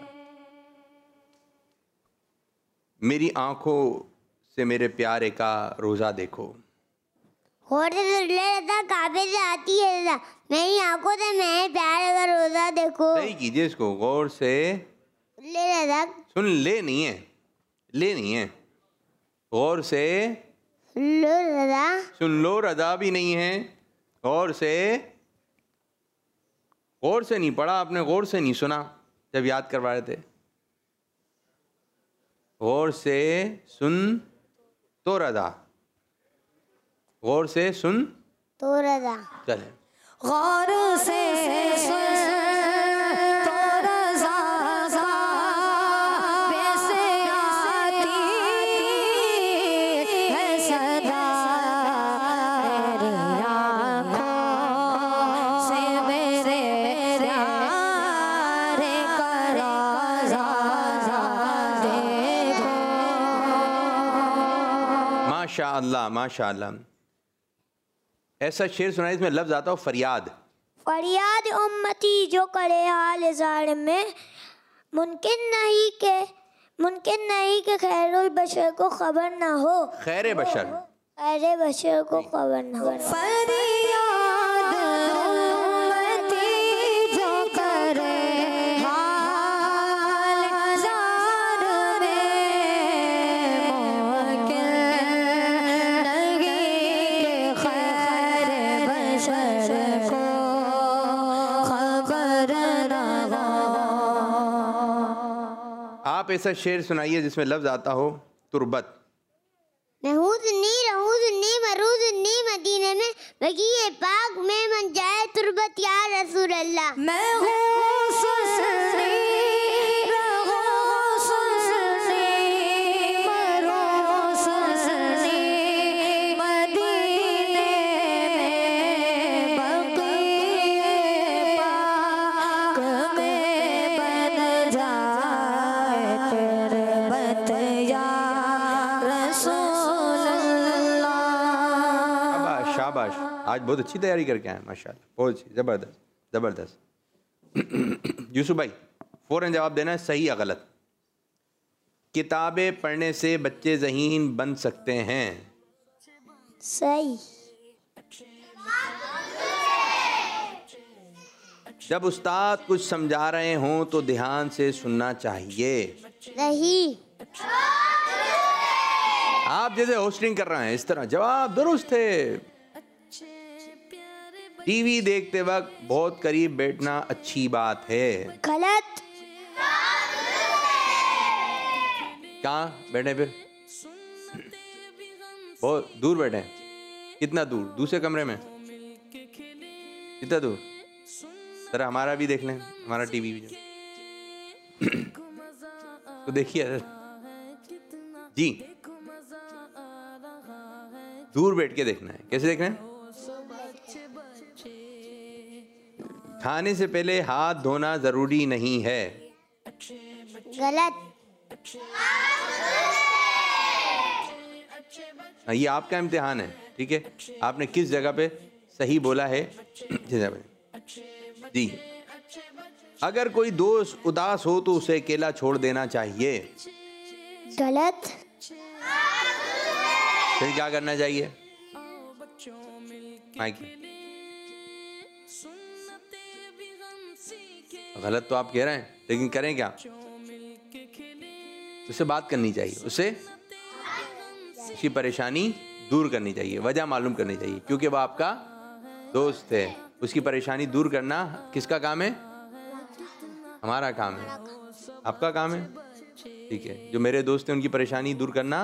मेरी आंखों से मेरे प्यारे का रोज़ा देखो।
और ले रहा काबे से आती है रजा, मेरी आंखों से मेरे प्यारे का रोजा देखो।
सही कीजिए इसको गौर से।
ले रजा
सुन ले नहीं है, ले नहीं है, गौर से
लो रजा।
सुन लो, रदा भी नहीं है। गौर से, गौर से नहीं पढ़ा आपने, गौर से नहीं सुना जब याद करवा रहे थे। गौर से सुन तो रदा, गौर से सुन
तो रजा।
चले।
गौर से सुन तो रज़ा वैसे आती है सदा। तेरी आँखों से मेरे प्यारे का रोज़ा देखो।
माशा अल्लाह माशा अल्लाह। ऐसा शेर सुनाई इसमें लफ्ज आता हो फरियाद।
फरियाद उम्मती जो करे हाल ज़ालिम में, मुमकिन नहीं के खैरुल बशर को खबर ना हो।
खैर बशर,
खैर बशर को खबर ना हो।
फरियाद उम्मती जो करे हाल ज़ालिम में, मुमकिन नहीं कि खैर बशर को खबर ना हो।
आप ऐसा शेर सुनाइए जिसमें लफ्ज आता हो तुरबत।
रहूज़ुन्नी मरूज़ुन्नी मदीने में, बगीए पाक में मन जाए तुरबत या रसूल अल्लाह।
मैं हूँ सुसनी, रहूँ सुसनी, मरूँ सुसनी मदीने में। बगीए पाक में बन जाए तुरबत या रसूल अल्लाह।
शाबाश शाबाश, आज बहुत अच्छी तैयारी करके आए माशाल्लाह, बहुत अच्छी, ज़बरदस्त ज़बरदस्त। यूसुफ भाई फ़ौरन जवाब देना है सही या गलत। किताबें पढ़ने से बच्चे ज़हीन बन सकते हैं।
सही।
जब उस्ताद कुछ समझा रहे हों तो ध्यान से सुनना चाहिए।
सही।
आप जैसे होस्टिंग कर रहे हैं इस तरह जवाब दुरुस्त है। टीवी देखते वक्त बहुत करीब बैठना अच्छी बात है।
गलत।
कहाँ बैठे फिर? बहुत दूर बैठे हैं। कितना दूर? दूसरे कमरे में? कितना दूर? जरा हमारा भी देख लें, हमारा टीवी भी तो देखिए जी, दूर बैठ के देखना है। कैसे देखना है? खाने से पहले हाथ धोना जरूरी नहीं है।
गलत।
ये आपका इम्तिहान है, ठीक है? आपने किस जगह पे सही बोला है जी। अगर कोई दोस्त उदास हो तो उसे अकेला छोड़ देना चाहिए।
गलत।
फिर क्या करना चाहिए? गलत तो आप कह रहे हैं, लेकिन करें क्या? उससे बात करनी चाहिए, उससे उसकी परेशानी दूर करनी चाहिए, वजह मालूम करनी चाहिए, क्योंकि वह आपका दोस्त है। उसकी परेशानी दूर करना किसका काम है? हमारा काम है, आपका काम है, ठीक है? जो मेरे दोस्त हैं उनकी परेशानी दूर करना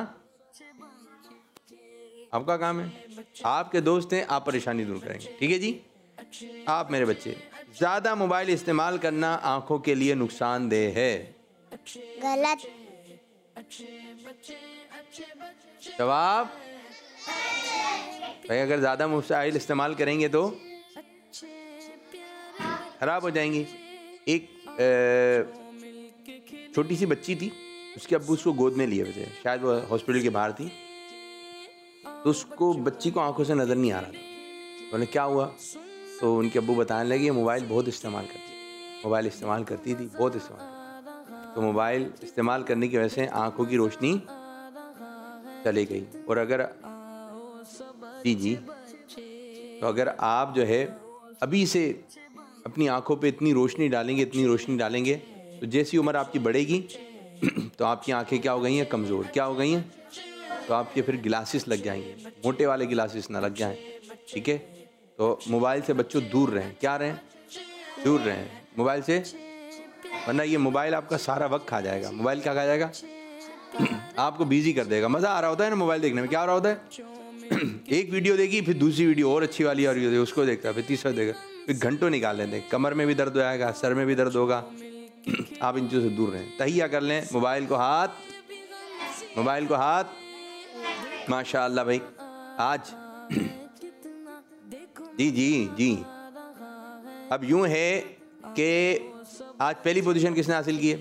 आपका काम है। आपके दोस्त हैं, आप परेशानी दूर करेंगे, ठीक है जी? आप मेरे बच्चे, ज़्यादा मोबाइल इस्तेमाल करना आँखों के लिए नुकसानदेह है।
गलत।
जवाब भाई, अगर ज़्यादा मोबाइल इस्तेमाल करेंगे तो ख़राब हो जाएंगी। एक छोटी सी बच्ची थी, उसके अब्बू उसको गोद में लिए हुए थे, शायद वो हॉस्पिटल के बाहर थी, तो उसको बच्ची को आंखों से नज़र नहीं आ रहा था। बोले क्या हुआ? तो उनके अब्बू बताने लगे मोबाइल बहुत इस्तेमाल करती है, मोबाइल इस्तेमाल करती थी, बहुत इस्तेमाल करती। तो मोबाइल इस्तेमाल करने की वजह से आंखों की रोशनी चली गई। और अगर जी तो अगर आप जो है अभी से अपनी आंखों पे इतनी रोशनी डालेंगे तो जैसी उम्र आपकी बढ़ेगी तो आपकी आंखें क्या हो गई हैं? कमज़ोर। क्या हो गई हैं? तो आपके फिर गिलासेस लग जाएंगे, मोटे वाले गिलासेस ना लग जाएं। ठीक है, तो मोबाइल से बच्चों दूर रहें। क्या रहें? दूर रहें मोबाइल से, वरना ये मोबाइल आपका सारा वक्त खा जाएगा। मोबाइल क्या खा जाएगा? आपको बिजी कर देगा। मज़ा आ रहा होता है ना मोबाइल देखने में, क्या हो रहा होता है? एक वीडियो देखी, फिर दूसरी वीडियो और अच्छी वाली और उसको देखता है, फिर तीसरा देगा, फिर घंटों निकाल लेते। कमर में भी दर्द हो जाएगा, सर में भी दर्द होगा। आप इन चीज़ों से दूर रहें। तहिया कर लें, मोबाइल को हाथ। माशाअल्लाह भाई, आज जी अब यूं है कि आज पहली पोजीशन किसने हासिल की है?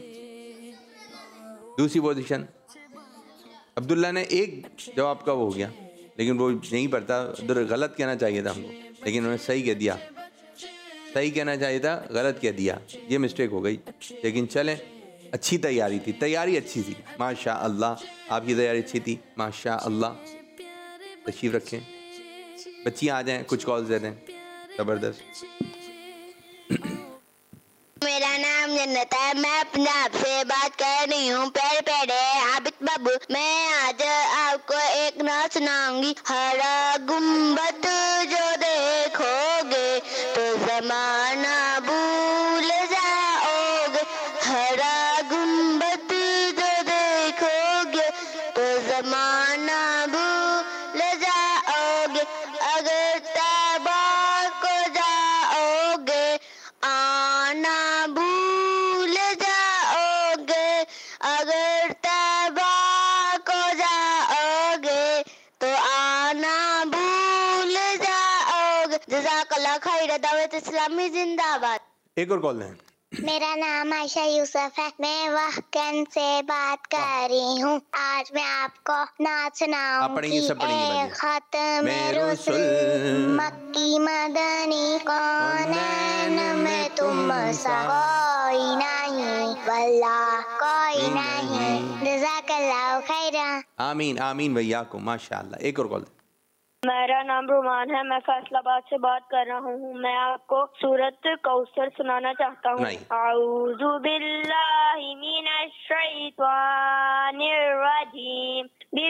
दूसरी पोजीशन अब्दुल्ला ने। एक जवाब का वो हो गया, लेकिन वो नहीं पढ़ता, उधर गलत कहना चाहिए था हमको, लेकिन उन्होंने सही कह दिया। सही कहना चाहिए था, गलत कह दिया, ये मिस्टेक हो गई। लेकिन चलें, अच्छी तैयारी थी, तैयारी अच्छी थी माशाअल्लाह। आपकी तैयारी अच्छी थी माशाअल्लाह। तशरीफ रखें, बच्चियाँ आ जाएं, कुछ कॉल्स दे दें। ज़बरदस्त।
मेरा नाम जन्नत है, मैं पंजाब से बात कर रही हूँ। प्यारे प्यारे आबिद बाबू, मैं आज आपको एक नात सुनाऊंगी। हरा गुम्बद जो देखोगे तो जमाना भूल जाओगे। हरा गुम्बद जो देखोगे तो जमाना भूल जाओगे। अगर तबा को जाओगे आना भूल जाओगे। अगर तबा को जाओगे तो आना भूल जाओगे। जज़ाकल्लाह खैर। दावत इस्लामी जिंदाबाद।
एक और कॉल लें।
मेरा नाम आयशा यूसुफ है, मैं वहकन से बात कर रही हूँ। आज मैं आपको नात सुनाऊंगी। ए खत्म रसूल मक्की मदनी कौनैन में तुम सा कोई नहीं, वल्लाह कोई नहीं। जज़ाकल्लाह खैरा।
आमीन आमीन भैया को माशाअल्लाह। एक और कॉल।
मेरा नाम रुमान है, मैं फैसलाबाद से बात कर रहा हूँ। मैं आपको सूरत कौसर सुनाना चाहता हूँ। औज़ु बिल्लाहि मिनश शैतानिर रजीम,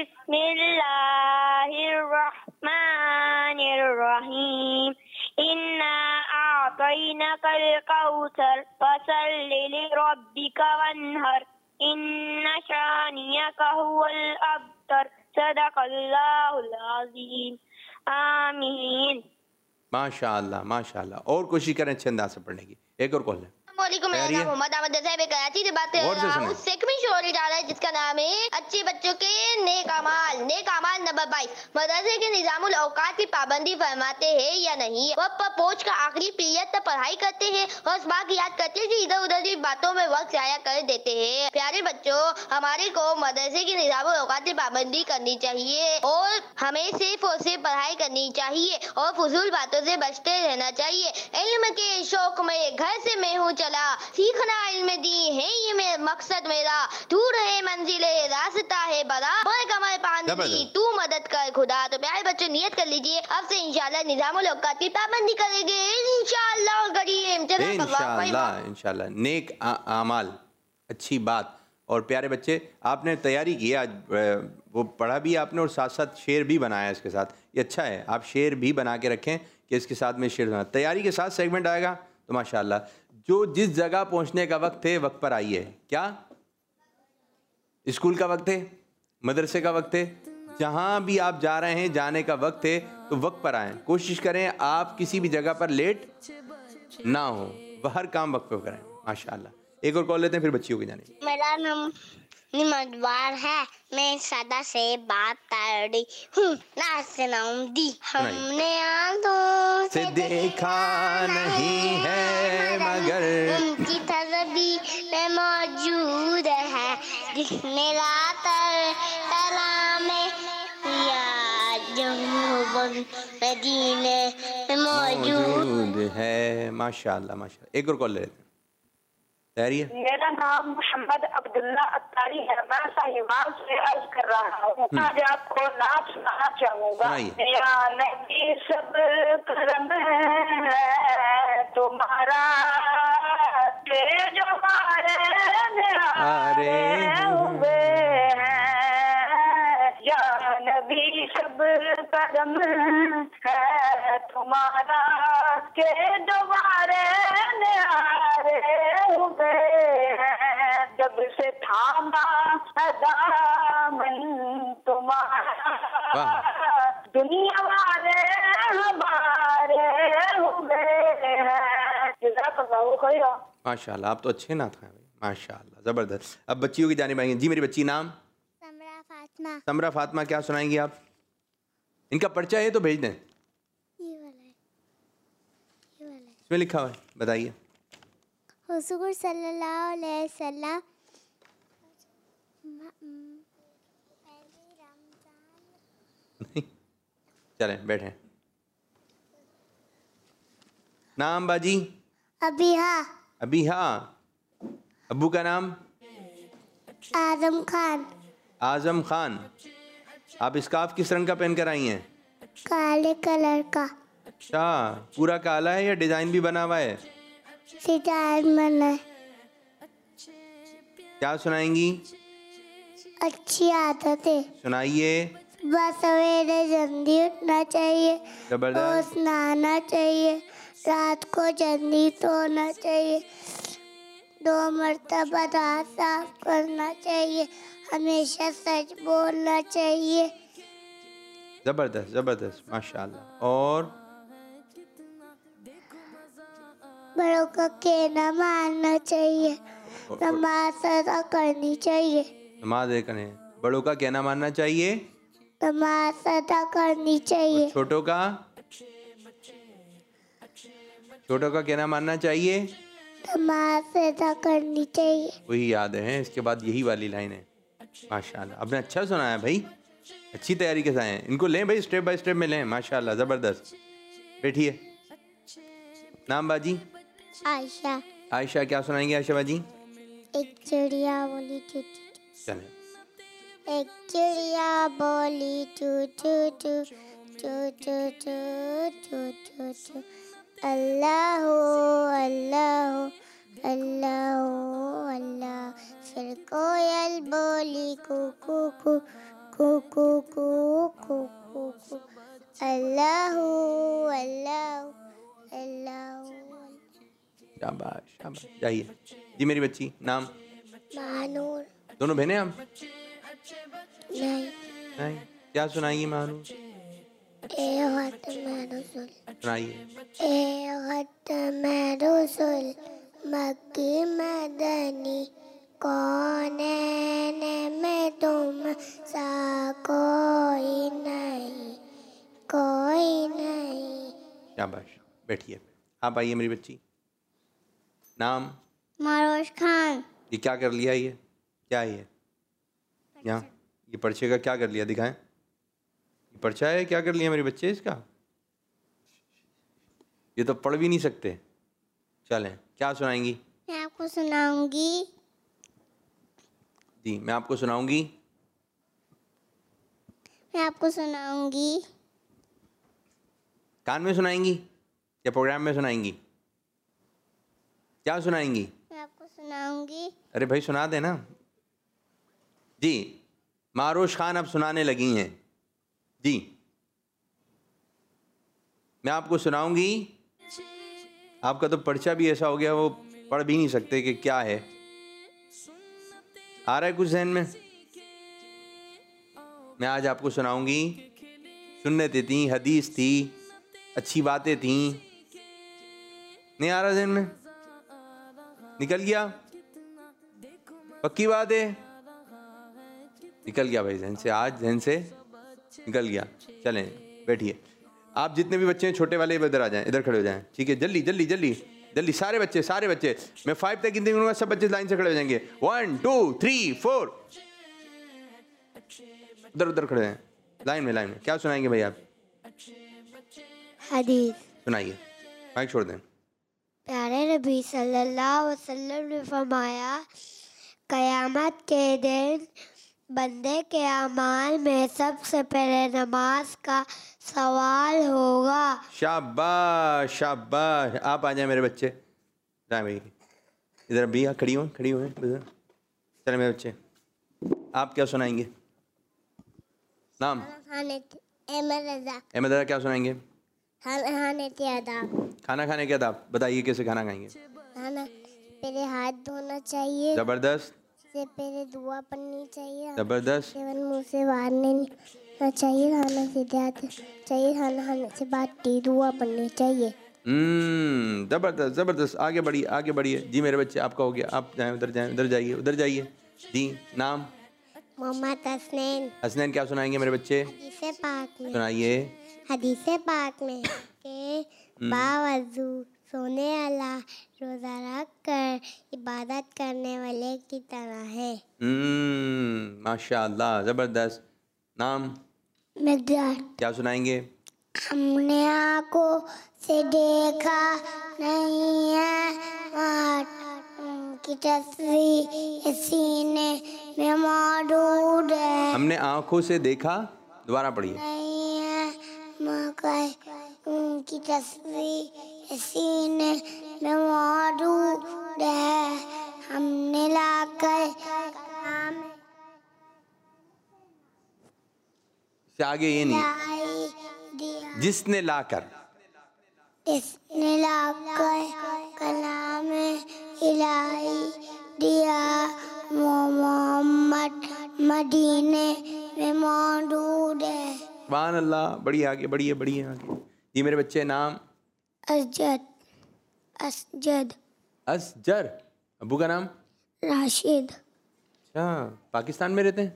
बिस्मिल्लाहिर रहमानिर रहीम। इन्ना आतैनाकल कौसर फसल्लि लिरब्बिका वन्हर, इन्ना शानियका हुवल अब्तर। सदक़ल्लाहुल अज़ीम। आमीन।
माशाअल्लाह माशाअल्लाह। और कोशिश करें अच्छे अंदाज से पढ़ने की। एक और कॉल है।
मेरा नाम मोहम्मद अहमद है, कराची से बात कर रहा हूँ। सेकंड शो जा रहा है जिसका नाम है अच्छे बच्चों के नेक अमाल नंबर 22। मदरसे के निजामुल औकात की पाबंदी फरमाते हैं या नहीं? वक्त पर पहुँच कर आखिरी पीरियड तक पढ़ाई करते हैं और इस बात की याद करते हैं कि इधर उधर की बातों में वक्त जाया कर देते हैं। प्यारे बच्चों, हमारे को मदरसे की निजामुल औकात की पाबंदी करनी चाहिए और हमें सिर्फ और सिर्फ पढ़ाई करनी चाहिए और फजूल बातों से बचते रहना चाहिए। इल्म के शौक में घर से मैं हूँ चला, सीखना इल्म दी है ये मकसद मेरा। दूर है मंजिले रास्ता है बड़ा, पर कमर पानी तू मदद कर खुदा। तो प्यारे बच्चों, नियत कर लीजिए, अब से इंशाल्लाह निजामुल औकात की पाबंदी करेंगे इंशाल्लाह। और
इंशाल्लाह नेक आमाल, अच्छी बात। और प्यारे बच्चे, आपने तैयारी की आज, वो पढ़ा भी आपने और साथ साथ शेर भी बनाया इसके साथ। ये अच्छा है, आप शेर भी बना के रखें कि इसके साथ में शेर बना। तैयारी के साथ सेगमेंट आएगा तो माशाल्लाह। जो जिस जगह पहुंचने का वक्त है, वक्त पर आइए। क्या स्कूल का वक्त है, मदरसे का वक्त है, जहाँ भी आप जा रहे हैं, जाने का वक्त है तो वक्त पर आएँ। कोशिश करें आप किसी भी जगह पर लेट ना हो, हर काम वक्त पर करें। माशाल्लाह। एक और कॉल लेते हैं, फिर बच्चियों के जाने।
मेरा नाम निमतवार है, मैं सदा से बात कर रही हूँ। ना सुनाऊंगी। हमने आंखों
से देखा नहीं है मगर
उनकी तस्वीर में मौजूद है, जिसने रात तला में मदीने में मौजूद
है। माशाल्लाह माशाल्लाह। एक और कॉल लेते हैं, तैयारी है?
मेरा नाम मोहम्मद अब्दुल्ला अत्तारी है, मैं साहिवाल से अर्ज कर रहा हूँ। आज आपको नाच सुनाना चाहूँगा। या नबी सब करम है तुम्हारा, के जो मारे हुए हैं। या नबी सब करम है तुम्हारा, के दोबारे हुए हैं। जब से थामा दामन तुम्हारा, दुनिया वाले हमारे हुए हैं।
माशाल्लाह, आप तो अच्छे नात हैं भाई, माशाल्लाह, जबरदस्त। अब बच्चियों की जानिब आएंगे। जी मेरी बच्ची, नाम?
समरा फातिमा।
समरा फातिमा, क्या सुनाएंगी आप? इनका पर्चा है तो भेज दें,
ये वाला
इसमें लिखा हुआ है, बताइए।
हुजूर सल्लल्लाहु अलैहि वसल्लम
चलें बैठें। नाम बाजी?
अबीहा।
अबीहा। अब्बू का नाम?
आजम खान।
आजम खान। आप स्कार्फ किस रंग का पहन कर आई हैं?
काले कलर का।
अच्छा, पूरा काला है या डिजाइन भी बना हुआ है?
डिजाइन बना है।
क्या सुनाएंगी?
अच्छी आदतें
सुनाइए।
बस सवेरे जल्दी उठना चाहिए, रोज नहाना चाहिए, रात को जल्दी सोना चाहिए, 2 मरतबा दांत साफ करना चाहिए, हमेशा सच बोलना चाहिए।
जबरदस्त जबरदस्त, माशाल्लाह। और
बड़ों का कहना मानना चाहिए, नमाज अदा करनी चाहिए।
नमाज करने, बड़ों का कहना मानना चाहिए,
नमाज अदा करनी चाहिए।
छोटों का कहना मानना चाहिए,
नमाज अदा करनी चाहिए।
वही याद है, इसके बाद यही वाली लाइन है। माशाल्लाह, आपने अच्छा सुनाया भाई, अच्छी तैयारी के साथ हैं। इनको लें भाई, स्टेप बाय स्टेप में लें। माशाल्लाह, ज़बरदस्त। बैठिए। नाम बाजी?
आयशा।
आयशा, क्या सुनाएंगे आयशा बाजी?
एक चिड़िया बोली चू
चलें।
एक चिड़िया बोली चू चू चू चू चू चू चू चू चू, अल्लाह अल्लाह अल्लाह अल्लाह। फिर कोयल बोली कू कू कू कू कू कू कू कू कू, अल्लाह अल्लाह अल्लाह।
शाबाश शाबाश, जाइए। जी मेरी बच्ची, नाम?
महानूर।
दोनों बहनें हम?
नहीं।
क्या सुनाएंगी महानूर? सुनाइए।
मक्की मदनी कौनैन में तुम सा कोई नहीं, कोई नहीं।
शाबाश, बैठिए। आप आइए मेरी बच्ची। नाम?
मारोश खान।
ये क्या कर लिया? ये क्या है? ये यहाँ ये पर्चे का क्या कर लिया? दिखाएं। ये पर्चा है, क्या कर लिया मेरे बच्चे इसका? ये तो पढ़ भी नहीं सकते। चलें, क्या सुनाएंगी?
मैं आपको सुनाऊंगी।
जी, मैं आपको सुनाऊंगी।
मैं आपको सुनाऊंगी।
कान में सुनाएंगी या प्रोग्राम में सुनाएंगी? क्या सुनाएंगी?
मैं आपको सुनाऊंगी।
अरे भाई सुना देना। जी, मारोश खान अब सुनाने लगी हैं। जी, मैं आपको सुनाऊंगी। आपका तो पर्चा भी ऐसा हो गया, वो पढ़ भी नहीं सकते कि क्या है। आ रहा है कुछ ज़हन में? मैं आज आपको सुनाऊंगी, सुन्नतें थी, हदीस थी, अच्छी बातें थी। नहीं आ रहा ज़हन में? निकल गया? पक्की बात है? निकल गया भाई ज़हन से, आज ज़हन से निकल गया। चलें बैठिए। आप जितने भी बच्चे हैं छोटे वाले इधर आ जाएं, इधर खड़े हो जाएं, ठीक है? जल्दी जल्दी जल्दी जल्दी, सारे बच्चे मैं 5 तक गिनती करूंगा, सब बच्चे लाइन से खड़े हो जाएंगे। 1 2 3 4, उधर उधर खड़े हैं लाइन में। क्या सुनाएंगे भाई आप?
हदीस
सुनाइए, माइक छोड़ दें।
प्यारे नबी सल्लल्लाहु अलैहि वसल्लम ने फरमाया, क़यामत के दिन बंदे के अमाल में सबसे पहले नमाज का सवाल होगा।
शाबाश शाबाश। आप आ जाए मेरे बच्चे, जाए भाई इधर भी खड़ी हो चले मेरे बच्चे। आप क्या सुनाएंगे? नाम? अहमद रज़ा। क्या सुनाएंगे? खाना खाने के आदाब बताइए, कैसे खाना खाएंगे?
खाना पहले हाथ धोना चाहिए,
जबरदस्त।
से पहले दुआ पढ़नी चाहिए,
जबरदस्त।
केवल मुंह से बाहर नहीं चाहिए, खाना सीधे हाथ चाहिए, खाना खाने से बाद दुआ पढ़नी चाहिए।
जबरदस्त जबरदस्त। आगे बढ़िए जी मेरे बच्चे। आपका हो गया, आप जाएं उधर जाइए जी। नाम?
मोहम्मद हसनैन।
हसनैन। क्या सुनाएंगे मेरे बच्चे?
हदीसे पाक में,
सुनाइए।
हदीसे पाक में के बावजू सोने वाला रोजा रख कर इबादत करने वाले की तरह है।
माशाअल्लाह, जबरदस्त। नाम?
मिकदार।
क्या सुनाएंगे?
हमने आँखों से देखा नहीं है, की तस्वीर सीने में मौजूद है।
हमने आँखों से देखा, दोबारा पढ़िए।
नहीं है उनकी तस्वीर सीने में मौजूद है, हमने लाकर
से आगे ये नहीं, जिसने लाकर
कलाम इलाही दिया, मोहम्मद मदीने में मौजूद है।
सुभान अल्लाह। बढ़िया, आगे बढ़िए आगे जी मेरे बच्चे। नाम? असजर। अब्बू का नाम?
राशिद।
अच्छा, पाकिस्तान में रहते हैं?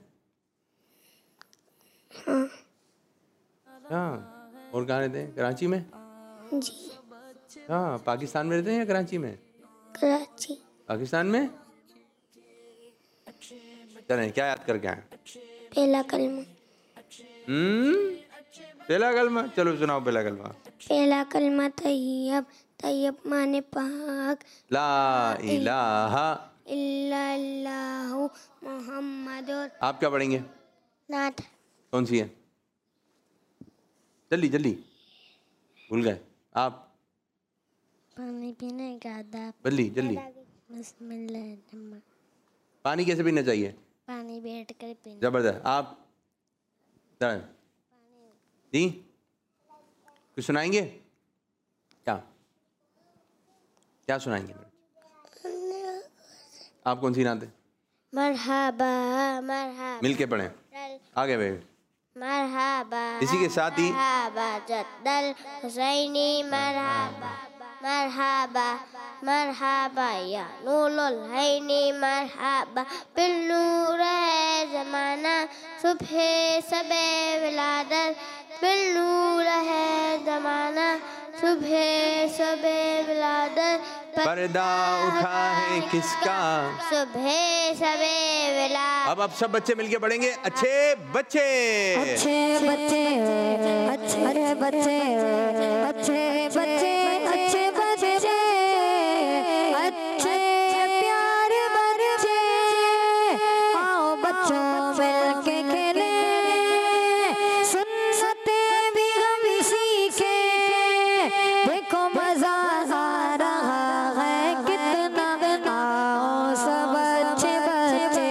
हाँ। और कहाँ रहते हैं? कराची में?
जी।
हाँ, पाकिस्तान में रहते हैं या कराची में?
कराची।
पाकिस्तान में? चलें, क्या याद करके आए?
पहला कलमा।
पहला कलमा? चलो सुनाओ पहला कलमा।
पहला कलमा तैयब माने पाक,
ला इलाहा
इल्लल्लाहु मुहम्मदुर।
आप क्या पढ़ेंगे?
नात।
कौन सी है? जल्दी भूल गए आप।
पानी पीने का आदाब।
जल्दी।
बिस्मिल्लाह।
पानी कैसे पीना चाहिए?
पानी बैठ कर पीना।
जबरदस्त। आप जी कुछ सुनाएंगे? क्या सुनाएंगे? आप कौन सी नाते?
मरहबा
मिलके पढ़ें। आगे भाई।
मरहबा।
इसी के साथ ही
मरहबा जद्दल हुसैनी, मरहबा या नूरुल हैनी, मरहबा बिन्नूर है ज़माना, सुबह सबे विलादत, बिन्नूर है ज़माना, सुबह सबे विलादत,
पर्दा उठा है किसका,
सुबह सबे विलादत।
अब सब बच्चे मिलके पढ़ेंगे। अच्छे बच्चे
प्यारे बच्चे, आओ बच्चों मिलके खेले, सुनते भी हम सीखे, देखो मजा आ रहा है कितना। आओ सब अच्छे बच्चे,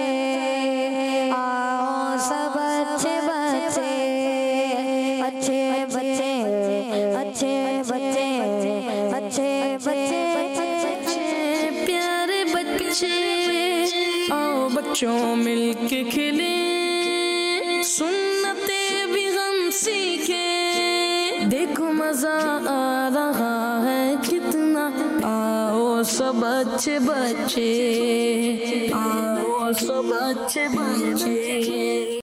आओ सब अच्छे बच्चे, अच्छे बच्चे, अच्छे बच्चे, अच्छे बच्चे,
प्यारे बच्चे, आओ बच्चों मिलके खेलें, सुनना
सब अच्छे बच्चे, आओ सब अच्छे बच्चे।